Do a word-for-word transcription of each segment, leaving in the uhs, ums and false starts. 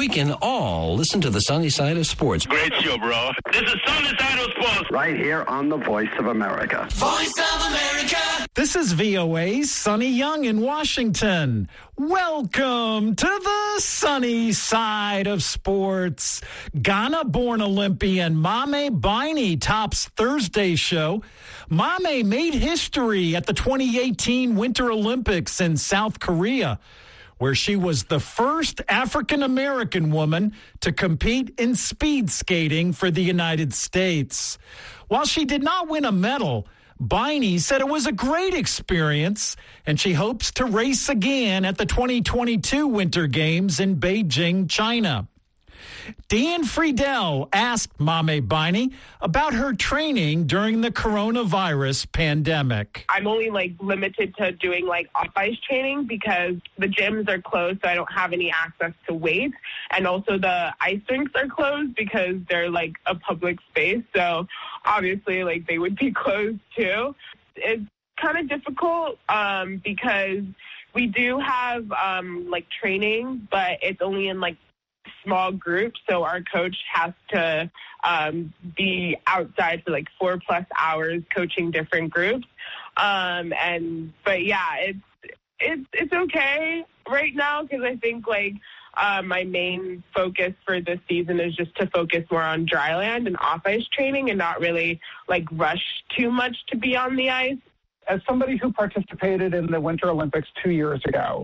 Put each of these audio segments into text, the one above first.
We can all listen to the sunny side of sports. Great show, bro. This is Sunny Side of Sports. Right here on the Voice of America. Voice of America. This is V O A's Sonny Young in Washington. Welcome to the sunny side of sports. Ghana-born Olympian Mame Biney tops Thursday's show. Mame made history at the twenty eighteen Winter Olympics in South Korea, where she was the first African-American woman to compete in speed skating for the United States. While she did not win a medal, Biney said it was a great experience, and she hopes to race again at the twenty twenty-two Winter Games in Beijing, China. Dan Friedel asked Mame Biney about her training during the coronavirus pandemic. I'm only like limited to doing like off-ice training because the gyms are closed, so I don't have any access to weights. And also the ice rinks are closed because they're like a public space. So obviously like they would be closed too. It's kind of difficult um, because we do have um, like training, but it's only in like small groups, so our coach has to um, be outside for like four plus hours coaching different groups. Um, and but yeah, it's it's it's okay right now because I think like uh, my main focus for this season is just to focus more on dry land and off ice training and not really like rush too much to be on the ice. As somebody who participated in the Winter Olympics two years ago,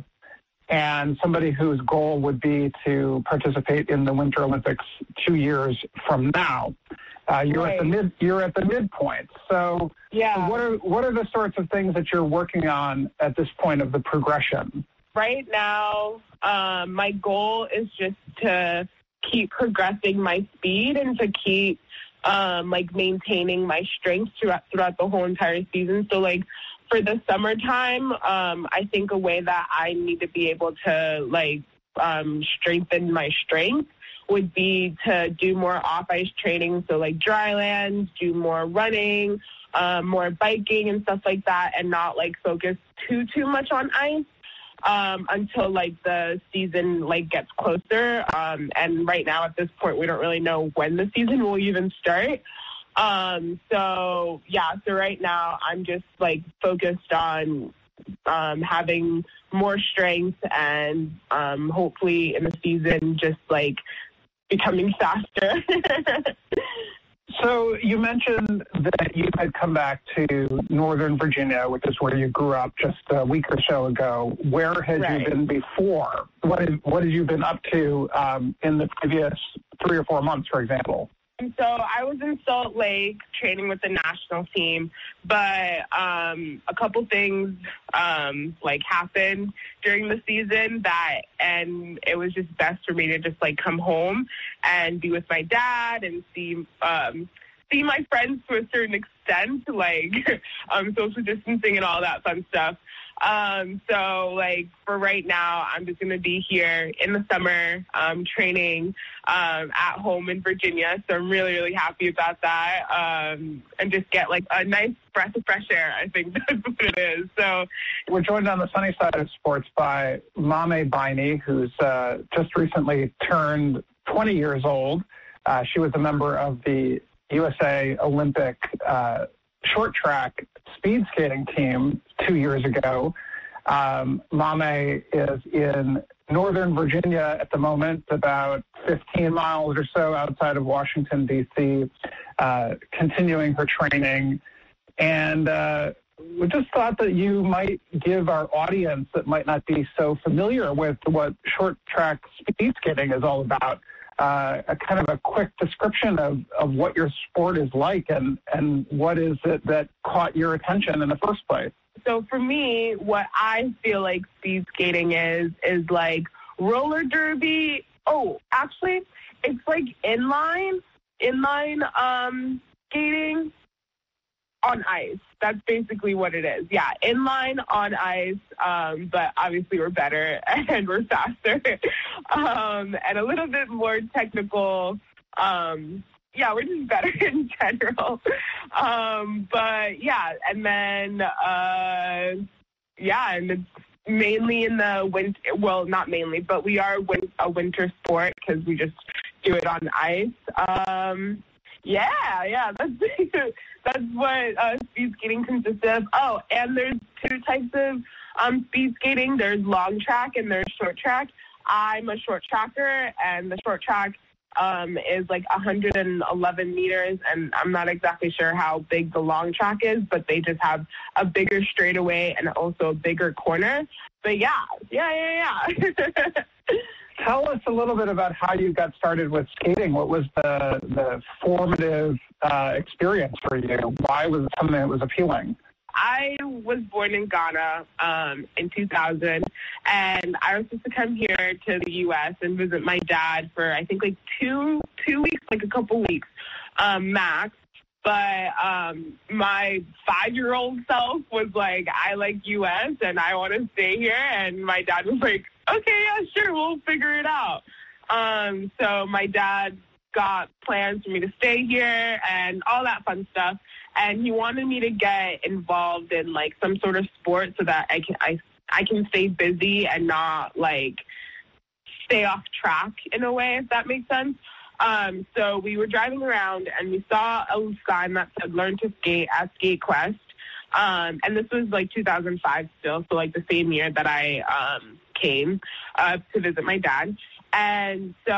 and somebody whose goal would be to participate in the Winter Olympics two years from now, uh, you're right. at the mid. You're at the midpoint. So, yeah. what are what are the sorts of things that you're working on at this point of the progression? Right now, um, my goal is just to keep progressing my speed and to keep um, like maintaining my strength throughout throughout the whole entire season. So, like. For the summertime, um, I think a way that I need to be able to, like, um, strengthen my strength would be to do more off-ice training, so, like, dry land, do more running, um, more biking and stuff like that, and not, like, focus too, too much on ice um, until, like, the season, like, gets closer. Um, and right now, at this point, we don't really know when the season will even start. Um, so, yeah, so right now I'm just, like, focused on um, having more strength and um, hopefully in the season just, like, becoming faster. So you mentioned that you had come back to Northern Virginia, which is where you grew up just a week or so ago. Where had Right. you been before? What had, what had you been up to um, in the previous three or four months, for example? And so I was in Salt Lake training with the national team, but um, a couple things um, like happened during the season that, and it was just best for me to just like come home and be with my dad and see um, see my friends to a certain extent, like um, social distancing and all that fun stuff. Um, so, like, for right now, I'm just going to be here in the summer um, training um, at home in Virginia. So I'm really, really happy about that um, and just get, like, a nice breath of fresh air. I think that's what it is. So we're joined on the sunny side of sports by Mame Biney, who's uh, just recently turned twenty years old. Uh, she was a member of the U S A Olympic uh, short track speed skating team two years ago. Um, Mame is in Northern Virginia at the moment, about fifteen miles or so outside of Washington, D C, uh, continuing her training. And uh, we just thought that you might give our audience that might not be so familiar with what short track speed skating is all about, Uh, a kind of a quick description of, of what your sport is like and, and what is it that caught your attention in the first place. So for me, what I feel like speed skating is, is like roller derby. Oh, actually, it's like inline, inline um, skating on ice. That's basically what it is. Yeah, inline on ice, um, but obviously we're better and we're faster um, and a little bit more technical. Um, yeah, we're just better in general. Um, but, yeah, and then, uh, yeah, and it's mainly in the winter. Well, not mainly, but we are win- a winter sport because we just do it on ice. Um, yeah, yeah, that's that's what uh, speed skating consists of. Oh, and there's two types of um, speed skating. There's long track and there's short track. I'm a short tracker, and the short track um, is like one hundred eleven meters, and I'm not exactly sure how big the long track is, but they just have a bigger straightaway and also a bigger corner. But yeah, yeah, yeah, yeah. Tell us a little bit about how you got started with skating. What was the, the formative uh, experience for you? Why was it something that was appealing? I was born in Ghana um, in two thousand, and I was supposed to come here to the U S and visit my dad for, I think, like two two weeks, like a couple weeks um, max. But um, my five-year-old self was like, I like U S and I want to stay here. And my dad was like, okay, yeah, sure, we'll figure it out. Um, so my dad got plans for me to stay here and all that fun stuff. And he wanted me to get involved in, like, some sort of sport so that I can I, I can stay busy and not, like, stay off track in a way, if that makes sense. Um, so we were driving around, and we saw a sign that said, learn to skate at SkateQuest. Um, and this was, like, two thousand five still, so, like, the same year that I um, came uh, to visit my dad. And so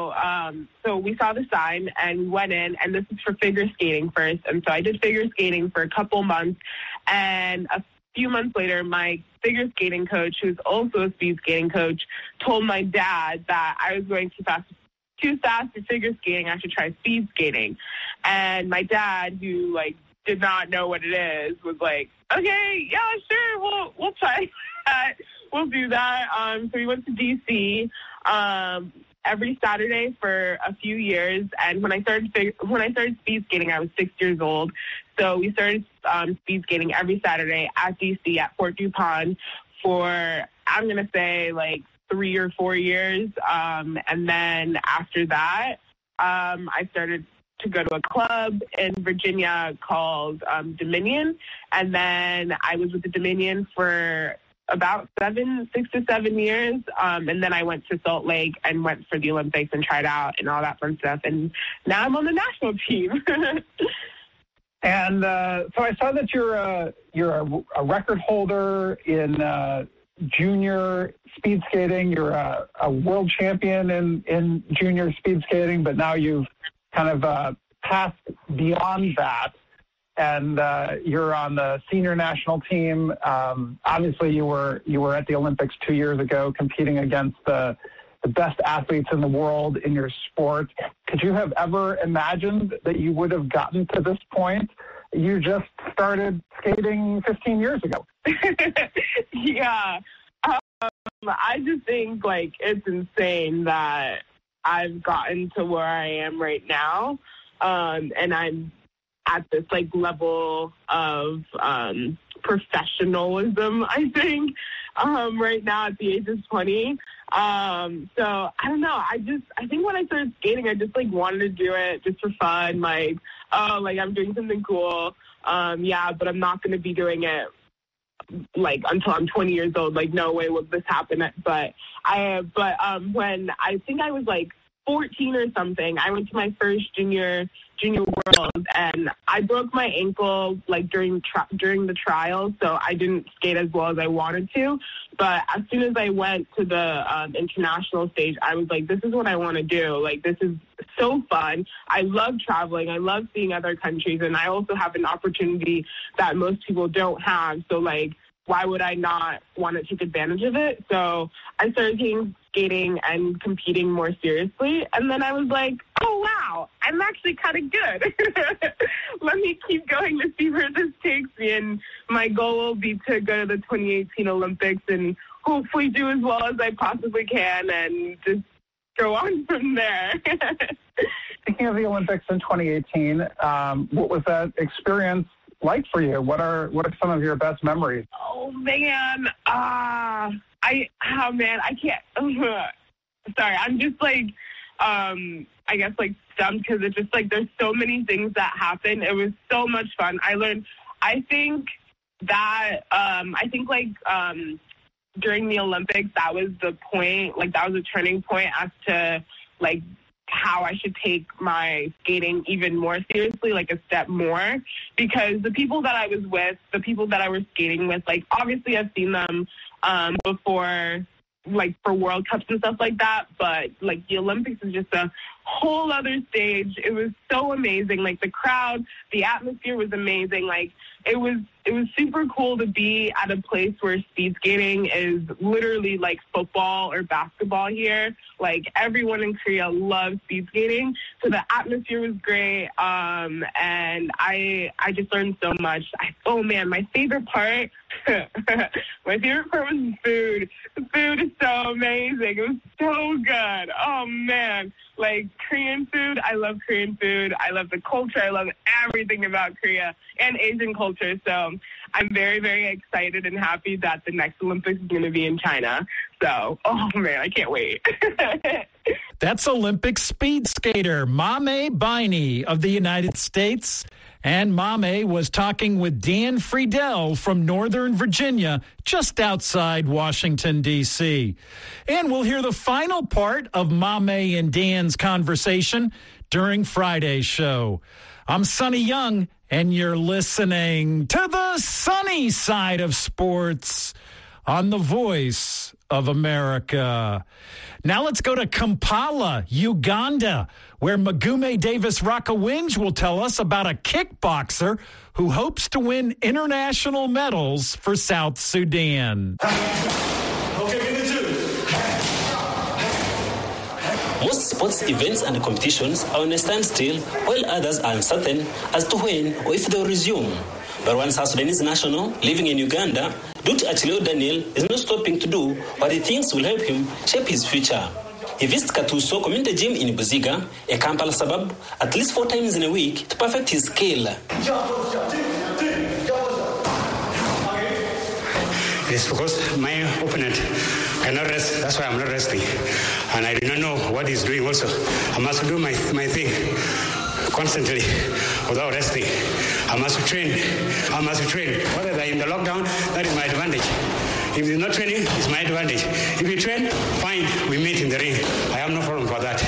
um, so we saw the sign and went in, and this is for figure skating first. And so I did figure skating for a couple months. And a few months later, my figure skating coach, who's also a speed skating coach, told my dad that I was going too fast, too fast for figure skating. I should try speed skating. And my dad, who, like, did not know what it is, was like, okay, yeah, sure, we'll, we'll try that. We'll do that. Um, so we went to D C um, every Saturday for a few years. And when I started fig- when I started speed skating, I was six years old. So we started um, speed skating every Saturday at D C at Fort DuPont for, I'm going to say, like, three or four years. Um, and then after that, um, I started to go to a club in Virginia called um, Dominion. And then I was with the Dominion for about seven, six to seven years. Um, and then I went to Salt Lake and went for the Olympics and tried out and all that fun stuff. And now I'm on the national team. And uh, so I saw that you're a, you're a, a record holder in uh, junior speed skating. You're a, a world champion in, in junior speed skating, but now you've kind of uh, passed beyond that. And uh, you're on the senior national team. Um, obviously, you were you were at the Olympics two years ago, competing against the, the best athletes in the world in your sport. Could you have ever imagined that you would have gotten to this point? You just started skating fifteen years ago. Yeah, um, I just think, like, it's insane that I've gotten to where I am right now, um, and I'm at this, like, level of um, professionalism, I think, um, right now at the age of twenty. Um, so, I don't know. I just, I think when I started skating, I just, like, wanted to do it just for fun. Like, oh, like, I'm doing something cool. Um, yeah, but I'm not going to be doing it, like, until I'm twenty years old. Like, no way will this happen. But I, but um, when I think I was, like, fourteen or something, I went to my first junior junior world, and I broke my ankle, like, during tri- during the trials, so I didn't skate as well as I wanted to. But as soon as I went to the um, international stage, I was like, this is what I want to do. Like, this is so fun. I love traveling. I love seeing other countries, and I also have an opportunity that most people don't have. So, like, why would I not want to take advantage of it? So I started taking skating and competing more seriously. And then I was like, oh, wow, I'm actually kind of good. Let me keep going to see where this takes me. And my goal will be to go to the twenty eighteen Olympics and hopefully do as well as I possibly can and just go on from there. Speaking of the Olympics in twenty eighteen, um, what was that experience like for you? What are what are some of your best memories? Oh man, ah, uh, I oh man, I can't. Uh, sorry, I'm just like, um, I guess like stumped because it's just like there's so many things that happened. It was so much fun. I learned. I think that um, I think like um, during the Olympics, that was the point, like that was a turning point as to like how I should take my skating even more seriously, like a step more, because the people that I was with, the people that I was skating with, like obviously I've seen them um, before, like for World Cups and stuff like that, but like the Olympics is just a whole other stage. It was so amazing. Like the crowd, the atmosphere was amazing. Like it was, it was super cool to be at a place where speed skating is literally like football or basketball here. Like everyone in Korea loves speed skating. So the atmosphere was great. Um, and I, I just learned so much. I, oh man, my favorite part, my favorite part was the food. The food is so amazing. It was so good. Oh man. Like Korean food, I love Korean food. I love the culture. I love everything about Korea and Asian culture. So I'm very, very excited and happy that the next Olympics is going to be in China. So, oh man, I can't wait. That's Olympic speed skater Mame Biney of the United States. And Mame was talking with Dan Friedel from Northern Virginia, just outside Washington, D C. And we'll hear the final part of Mame and Dan's conversation during Friday's show. I'm Sonny Young, and you're listening to the sunny side of sports on the Voice of America. Now let's go to Kampala, Uganda, where Magume Davis Rakawinj will tell us about a kickboxer who hopes to win international medals for South Sudan. Okay, give me two. Most sports events and competitions are on a standstill, while others are uncertain as to when or if they'll resume. But one South Sudanese national living in Uganda, Doctor Achileo Daniel, is not stopping to do what he thinks will help him shape his future. He visits Katuso Community Gym in Buziga, a Kampala suburb, at least four times in a week to perfect his skill. It's because my opponent cannot rest. That's why I'm not resting. And I do not know what he's doing also. I must do my, my thing constantly without resting. I must train. I must train. Whether they're in the lockdown, that is my advantage. If you're not training, it's my advantage. If you train, fine, we meet in the ring. I have no problem for that.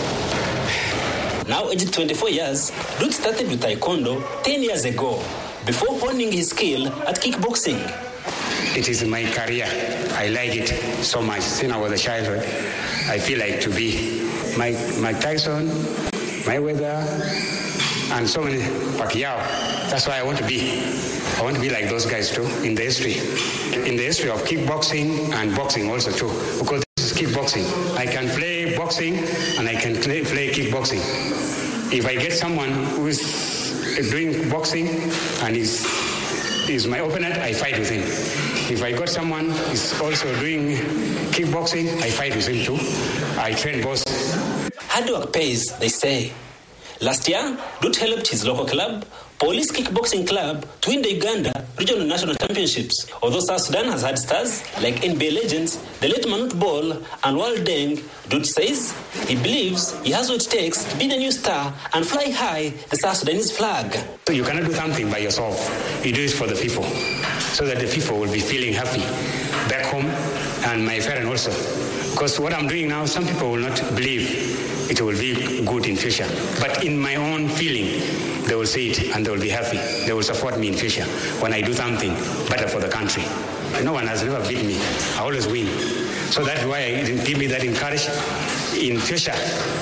Now aged twenty-four years, Dude started with Taekwondo ten years ago, before honing his skill at kickboxing. It is my career. I like it so much. Since I was a childhood, I feel like to be Mike, Mike Tyson, Mayweather, and so many Pacquiao. That's why I want to be. I want to be like those guys too in the history. In the history of kickboxing and boxing also too. Because this is kickboxing. I can play boxing and I can play, play kickboxing. If I get someone who is doing boxing and is is my opponent, I fight with him. If I got someone who is also doing kickboxing, I fight with him too. I train both. Hard work pays, they say. Last year, Dude helped his local club, Police Kickboxing Club, to win the Uganda Regional National Championships. Although South Sudan has had stars like N B A legends, the late Manute Bol and Wal Deng, Dude says he believes he has what it takes to be the new star and fly high the South Sudanese flag. So you cannot do something by yourself. You do it for the people, so that the people will be feeling happy back home and my parents also. Because what I'm doing now, some people will not believe it will be good in future. But in my own feeling, they will see it and they will be happy. They will support me in future when I do something better for the country. No one has never beat me. I always win. So that's why it give me that encouragement. In future,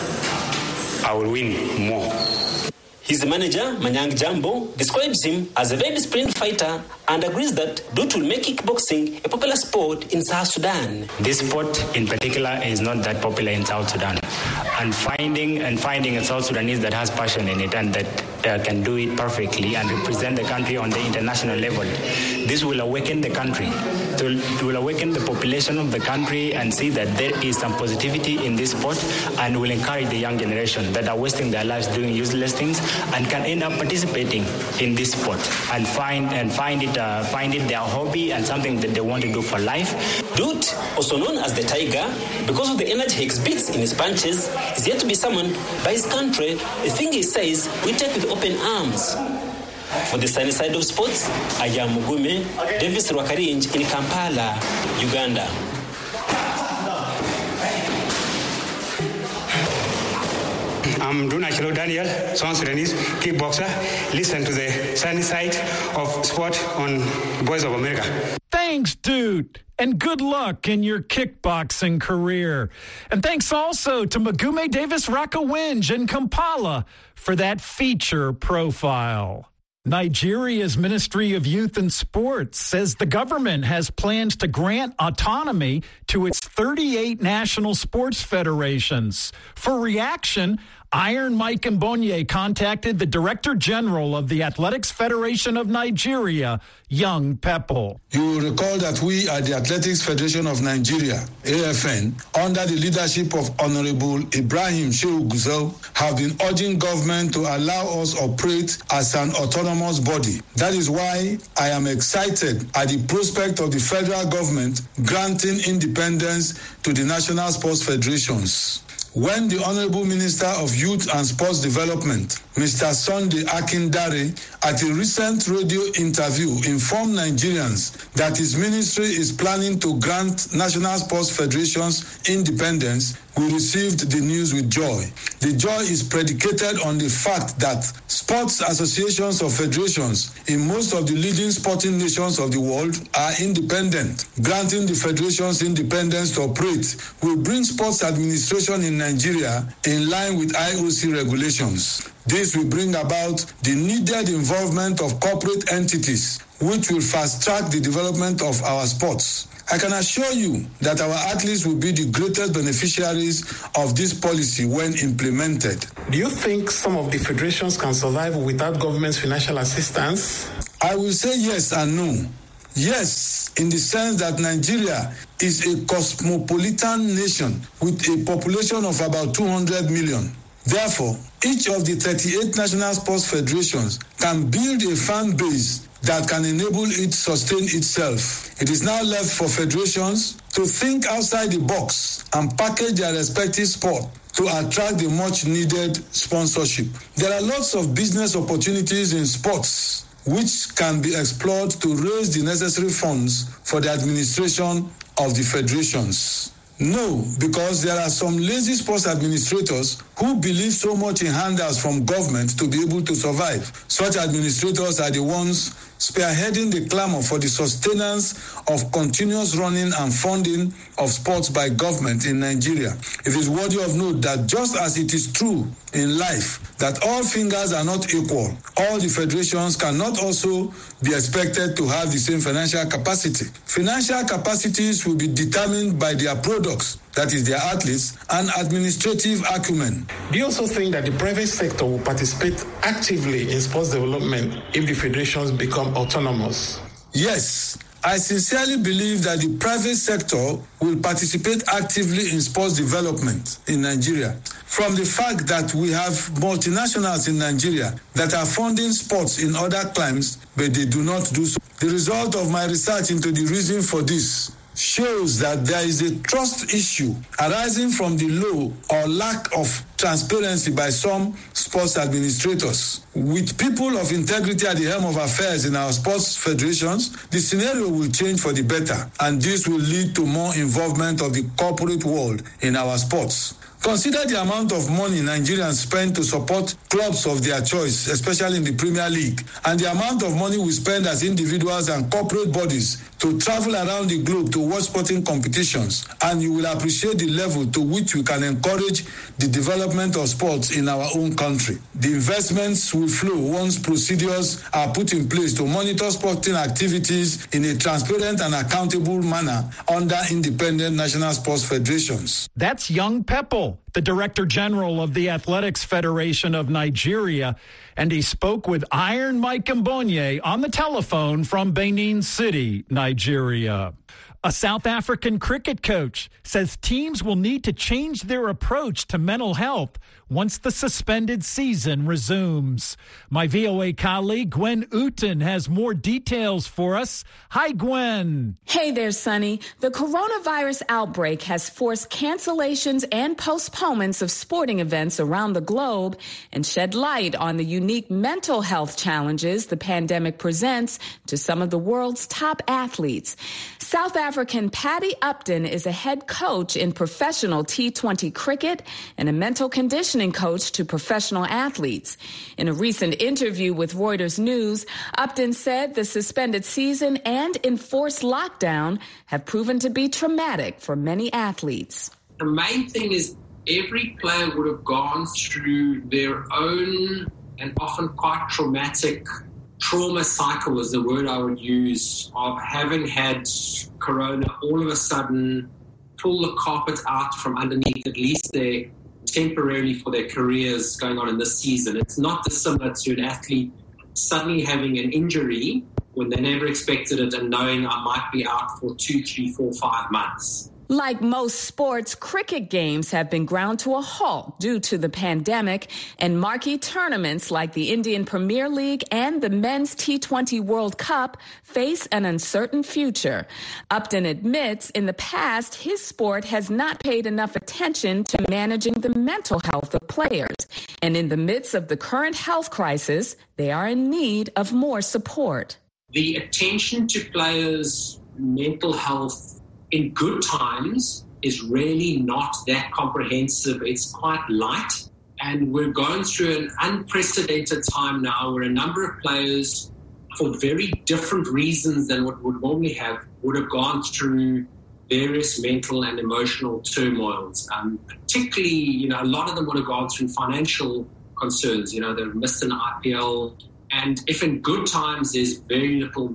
I will win more. His manager, Manyang Jambo, describes him as a very disciplined fighter and agrees that Dude will make kickboxing a popular sport in South Sudan. This sport in particular is not that popular in South Sudan. And finding and finding a South Sudanese that has passion in it and that uh, can do it perfectly and represent the country on the international level, this will awaken the country. It will awaken the population of the country and see that there is some positivity in this sport, and will encourage the young generation that are wasting their lives doing useless things and can end up participating in this sport and find and find it uh, find it their hobby and something that they want to do for life. Dude, also known as the Tiger, because of the energy he exhibits in his punches, is yet to be summoned by his country, a thing he says we take with open arms. For the sunny side of sports, I am Mugume, Davis Rwakarinj in Kampala, Uganda. I'm Duna Chilo Daniel, South Sudanese kickboxer. Listen to the sunny side of sport on Voice of America. Thanks, dude. And good luck in your kickboxing career. And thanks also to Magume Davis Rakawinj in Kampala for that feature profile. Nigeria's Ministry of Youth and Sports says the government has plans to grant autonomy to its thirty-eight national sports federations. For reaction, Iron Mike Mbonye contacted the Director General of the Athletics Federation of Nigeria, Young Pepple. You will recall that we at the Athletics Federation of Nigeria, A F N, under the leadership of Honorable Ibrahim Shehu Gusau, have been urging government to allow us operate as an autonomous body. That is why I am excited at the prospect of the federal government granting independence to the national sports federations. When the Honorable Minister of Youth and Sports Development, Mister Sunday Akindare, at a recent radio interview informed Nigerians that his ministry is planning to grant national sports federations independence, we received the news with joy. The joy is predicated on the fact that sports associations or federations in most of the leading sporting nations of the world are independent. Granting the federations independence to operate will bring sports administration in Nigeria in line with I O C regulations. This will bring about the needed involvement of corporate entities, which will fast-track the development of our sports. I can assure you that our athletes will be the greatest beneficiaries of this policy when implemented. Do you think some of the federations can survive without government's financial assistance? I will say yes and no. Yes, in the sense that Nigeria is a cosmopolitan nation with a population of about two hundred million. Therefore, each of the thirty-eight national sports federations can build a fan base that can enable it sustain itself. It is now left for federations to think outside the box and package their respective sport to attract the much-needed sponsorship. There are lots of business opportunities in sports which can be explored to raise the necessary funds for the administration of the federations. No, because there are some lazy sports administrators who believe so much in handouts from government to be able to survive. Such administrators are the ones spearheading the clamor for the sustenance of continuous running and funding of sports by government in Nigeria. It is worthy of note that just as it is true in life that all fingers are not equal, all the federations cannot also be expected to have the same financial capacity. Financial capacities will be determined by their products, that is their athletes, and administrative acumen. Do you also think that the private sector will participate actively in sports development if the federations become autonomous? Yes. I sincerely believe that the private sector will participate actively in sports development in Nigeria. From the fact that we have multinationals in Nigeria that are funding sports in other climes, but they do not do so. The result of my research into the reason for this shows that there is a trust issue arising from the low or lack of transparency by some sports administrators. With people of integrity at the helm of affairs in our sports federations, the scenario will change for the better, and this will lead to more involvement of the corporate world in our sports. Consider the amount of money Nigerians spend to support clubs of their choice, especially in the Premier League, and the amount of money we spend as individuals and corporate bodies to travel around the globe to watch sporting competitions, and you will appreciate the level to which we can encourage the development of sports in our own country. The investments will flow once procedures are put in place to monitor sporting activities in a transparent and accountable manner under independent national sports federations. That's Young Pepple, the Director General of the Athletics Federation of Nigeria, and he spoke with Iron Mike Mbonye on the telephone from Benin City, Nigeria. A South African cricket coach says teams will need to change their approach to mental health once the suspended season resumes. My V O A colleague Gwen Uten has more details for us. Hi, Gwen. Hey there, Sonny. The coronavirus outbreak has forced cancellations and postponements of sporting events around the globe and shed light on the unique mental health challenges the pandemic presents to some of the world's top athletes. South African Paddy Upton is a head coach in professional T twenty cricket and a mental conditioning coach to professional athletes. In a recent interview with Reuters News, Upton said the suspended season and enforced lockdown have proven to be traumatic for many athletes. The main thing is every player would have gone through their own and often quite traumatic trauma cycle is the word I would use, of having had corona all of a sudden pull the carpet out from underneath at least their temporarily for their careers going on in this season. It's not dissimilar to an athlete suddenly having an injury when they never expected it and knowing I might be out for two, three, four, five months. Like most sports, cricket games have been ground to a halt due to the pandemic, and marquee tournaments like the Indian Premier League and the Men's T twenty World Cup face an uncertain future. Upton admits in the past his sport has not paid enough attention to managing the mental health of players, and in the midst of the current health crisis, they are in need of more support. The attention to players' mental health in good times is really not that comprehensive. It's quite light. And we're going through an unprecedented time now where a number of players, for very different reasons than what we would normally have, would have gone through various mental and emotional turmoils. Um, particularly, you know, a lot of them would have gone through financial concerns. You know, they've missed an I P L. And if in good times there's very little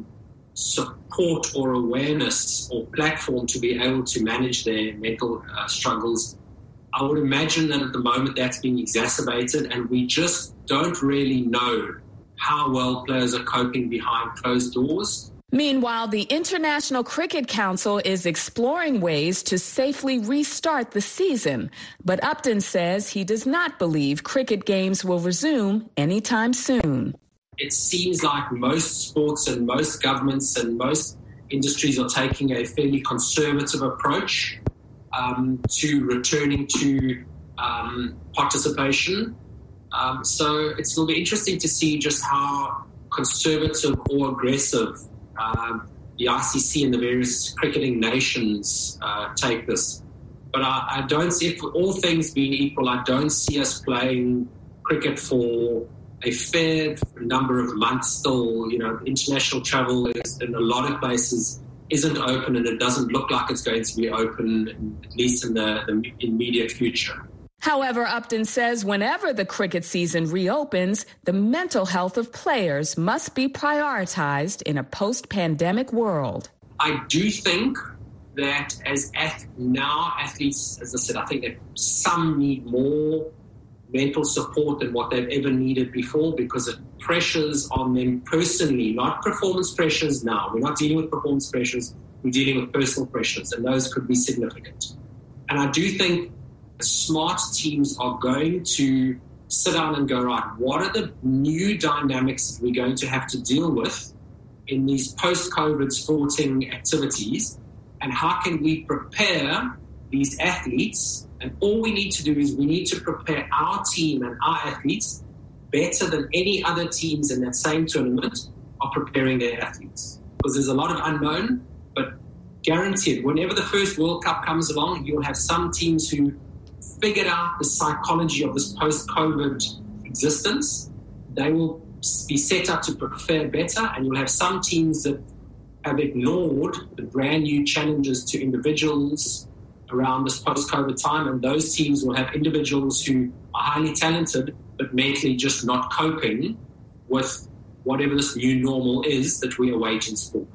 support or awareness or platform to be able to manage their mental uh, struggles, I would imagine that at the moment that's being exacerbated, and we just don't really know how well players are coping behind closed doors. Meanwhile, the International Cricket Council is exploring ways to safely restart the season, but Upton says he does not believe cricket games will resume anytime soon. It seems like most sports and most governments and most industries are taking a fairly conservative approach um, to returning to um, participation. Um, so it's going to be interesting to see just how conservative or aggressive um, the I C C and the various cricketing nations uh, take this. But I, I don't see, if all things being equal, I don't see us playing cricket for a fair number of months still. You know, international travel is, in a lot of places isn't open, and it doesn't look like it's going to be open, at least in the, the immediate future. However, Upton says whenever the cricket season reopens, the mental health of players must be prioritized in a post-pandemic world. I do think that as ath- now athletes, as I said, I think that some need more mental support than what they've ever needed before, because it pressures on them personally, not performance pressures now. We're not dealing with performance pressures, we're dealing with personal pressures, and those could be significant. And I do think smart teams are going to sit down and go, right, what are the new dynamics that we're going to have to deal with in these post-COVID sporting activities, and how can we prepare these athletes? And all we need to do is we need to prepare our team and our athletes better than any other teams in that same tournament are preparing their athletes. Because there's a lot of unknown, but guaranteed, whenever the first World Cup comes along, you'll have some teams who figured out the psychology of this post-COVID existence. They will be set up to prepare better, and you'll have some teams that have ignored the brand new challenges to individuals around this post-COVID time, and those teams will have individuals who are highly talented but mentally just not coping with whatever this new normal is that we await in sport.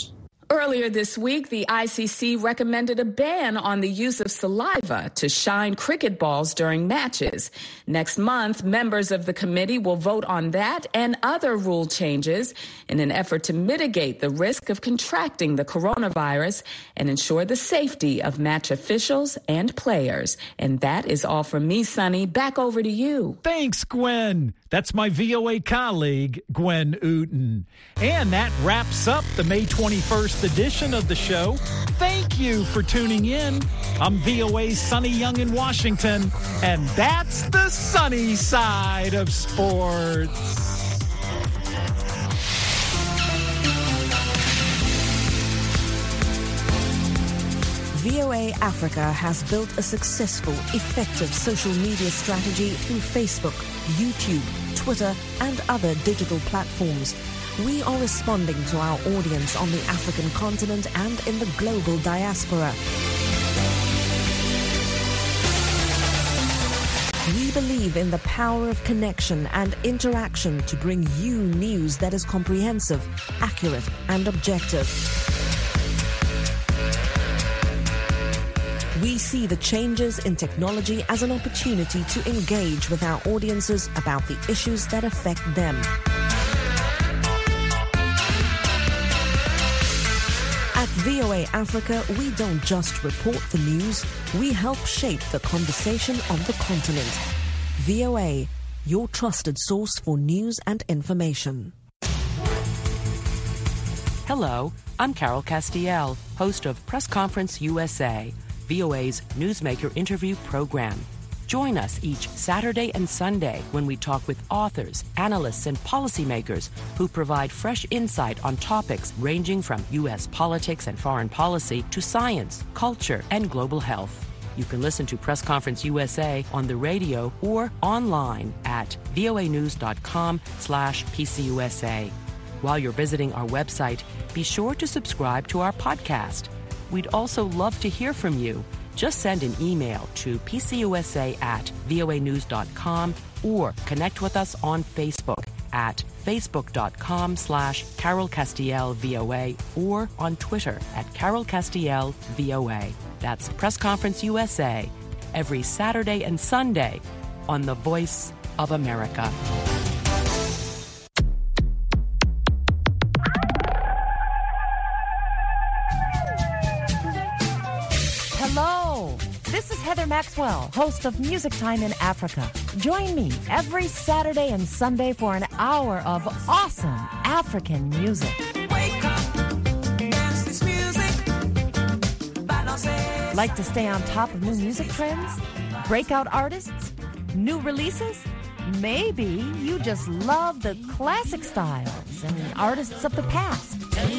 Earlier this week, the I C C recommended a ban on the use of saliva to shine cricket balls during matches. Next month, members of the committee will vote on that and other rule changes in an effort to mitigate the risk of contracting the coronavirus and ensure the safety of match officials and players. And that is all from me, Sonny. Back over to you. Thanks, Gwen. That's my V O A colleague, Gwen Uten. And that wraps up the May twenty-first edition of the show. Thank you for tuning in. I'm V O A's Sonny Young in Washington, and that's the sunny side of sports. V O A Africa has built a successful, effective social media strategy through Facebook, YouTube, Twitter, and other digital platforms. We are responding to our audience on the African continent and in the global diaspora. We believe in the power of connection and interaction to bring you news that is comprehensive, accurate, and objective. We see the changes in technology as an opportunity to engage with our audiences about the issues that affect them. At V O A Africa, we don't just report the news, we help shape the conversation on the continent. V O A, your trusted source for news and information. Hello, I'm Carol Castiel, host of Press Conference U S A, V O A's Newsmaker interview program. Join us each Saturday and Sunday when we talk with authors, analysts, and policymakers who provide fresh insight on topics ranging from U S politics and foreign policy to science, culture, and global health. You can listen to Press Conference U S A on the radio or online at voanews.com slash PCUSA. While you're visiting our website, be sure to subscribe to our podcast. We'd also love to hear from you. Just send an email to pcusa at voanews.com or connect with us on Facebook at facebook.com slash Carol Castiel VOA or on Twitter at Carol Castiel VOA. That's Press Conference U S A every Saturday and Sunday on The Voice of America. Hello, this is Heather Maxwell, host of Music Time in Africa. Join me every Saturday and Sunday for an hour of awesome African music. Wake up, dance this music, balance. Like to stay on top of new music trends? Breakout artists? New releases? Maybe you just love the classic styles and artists of the past.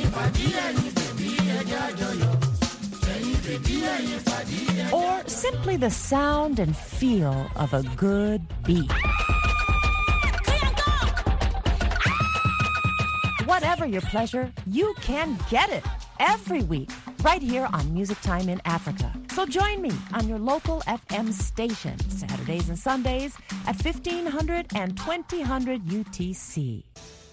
Or simply the sound and feel of a good beat. Whatever your pleasure, you can get it every week right here on Music Time in Africa. So join me on your local F M station Saturdays and Sundays at fifteen hundred and twenty hundred U T C.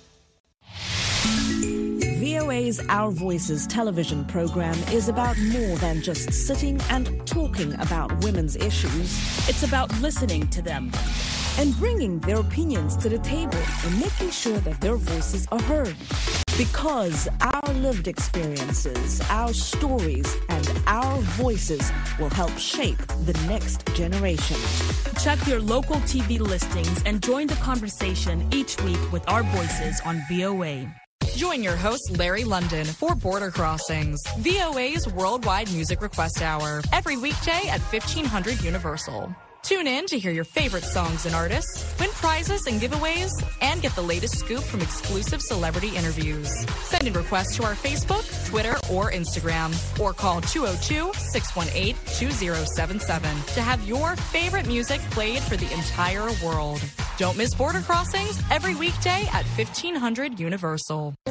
V O A's Our Voices television program is about more than just sitting and talking about women's issues. It's about listening to them and bringing their opinions to the table and making sure that their voices are heard. Because our lived experiences, our stories, and our voices will help shape the next generation. Check your local T V listings and join the conversation each week with our voices on V O A. Join your host, Larry London, for Border Crossings, V O A's Worldwide Music Request Hour, every weekday at fifteen hundred Universal. Tune in to hear your favorite songs and artists, win prizes and giveaways, and get the latest scoop from exclusive celebrity interviews. Send in requests to our Facebook, Twitter, or Instagram, or call two oh two, six one eight, two oh seven seven to have your favorite music played for the entire world. Don't miss Border Crossings every weekday at fifteen hundred Universal.